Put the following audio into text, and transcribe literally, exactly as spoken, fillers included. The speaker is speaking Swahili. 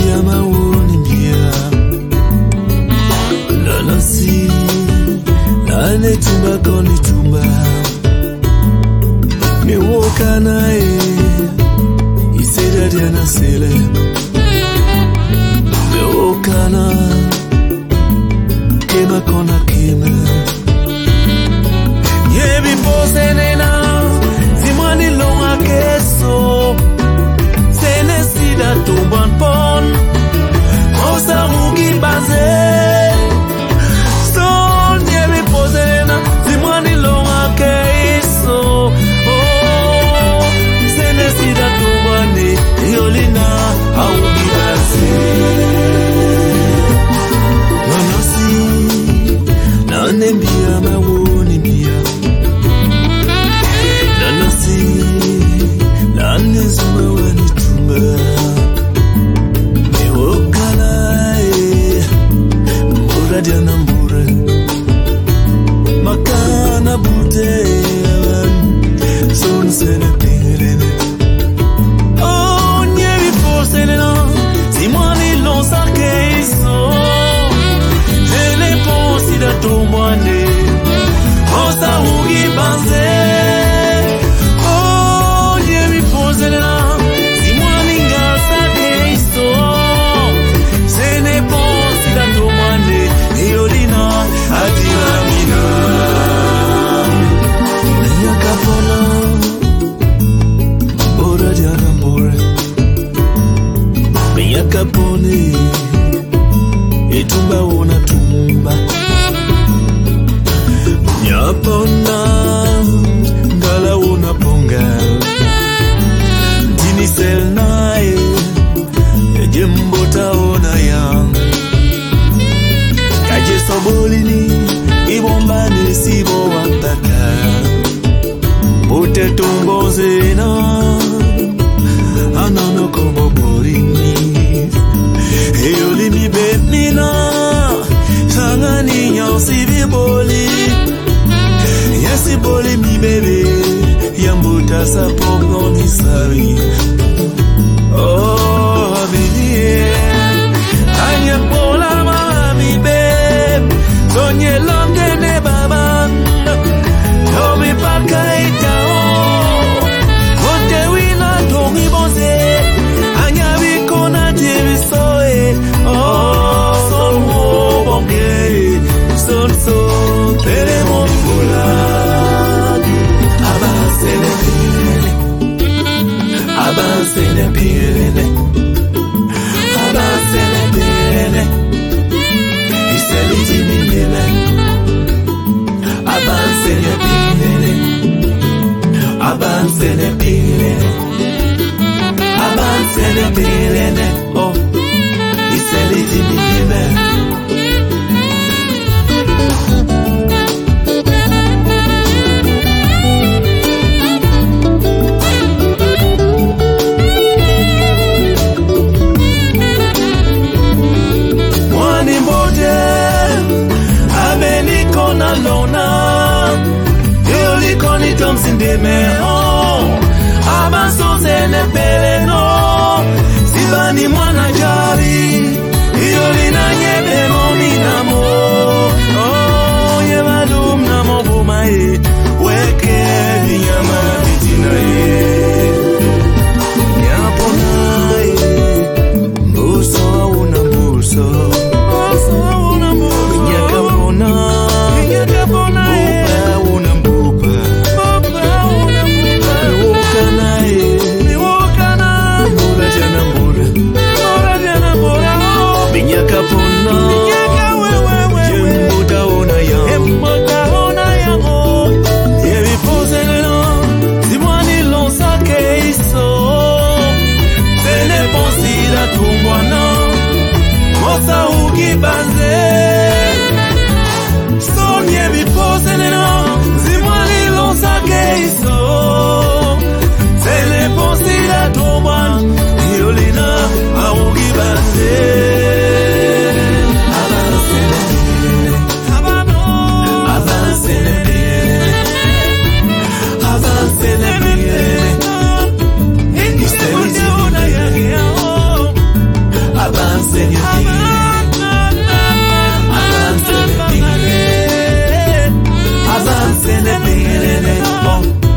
mbia maoni mbia nanasi nane tumba koni tumba me woka nae iseda diana sele me woka na kema kona kema yebi pose nena zimani longa keso sene sida tumban pon osa rugi baze son yebi pose nena zimani longa keso oh sene sida tumbane yolina augi baze nanasi nane mbia mawoni mbia nanasi nane zuma wani tumba mewokanae mbura diana mbura makana bute son sene pirene oh nyevi forcene na simani lonsa keiso tele ponsi da tomwane osa ugi banze oh nyevi forcene na simani ngasa keiso sene ponsi da tomwane eolina adiramina yakapona ora diana mbora yakapone etumba ona tumba nyapona ngala ona ponga dini sel nae jembota ona yang kaje sobolini ibombane sibo wantaka bote tumbo zena anano komo borini eyoli mi bemina sangani nyansi biboli yasi boli mi bebe yambuta sa pongo ni sari oh bilie anya pola ma mi bebe sonye longe ne baba tomi pakaita oh kote wina tongi bonze anya bikona jevisoe oh son wo bonge son so tere mongola avance le pirene avance le pirene avance le pirene iseli dimile avance le pirene avance le pirene avance le pirene oh iseli dimile mwani mbote ameniko na lona yoliko ni tomsinde meho abaso zene peleno sibani mwana jari yolina nyebe mominamo oh yebadum namo bumae weke vinyama vitina ye yaponae mbuso una mbuso mbuso una mbuso nyakapona nyakapona mbupa una mbupa mbupa una mbupa wokanae wokana mbura jana mbura mbura jana mbura nyakapona nyakawewewe jembuta ona ya jembuta ona ya oh yebi poseneno simwani lonsa keiso tele posira tumbwana mosa ukibanze son yebi poseneno simwani lonsa keiso tele posira tumbwana yolina aukibanze Abba sene peyerene oh